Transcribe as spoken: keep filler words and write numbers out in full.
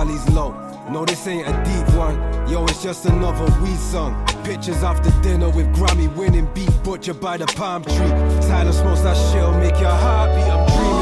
valley's low. No, this ain't a deep one. Yo, it's just another weed song. Pictures after dinner with Grammy winning beat butchered by the palm tree. Tyler smokes that shit'll make your heart beat. I'm dreaming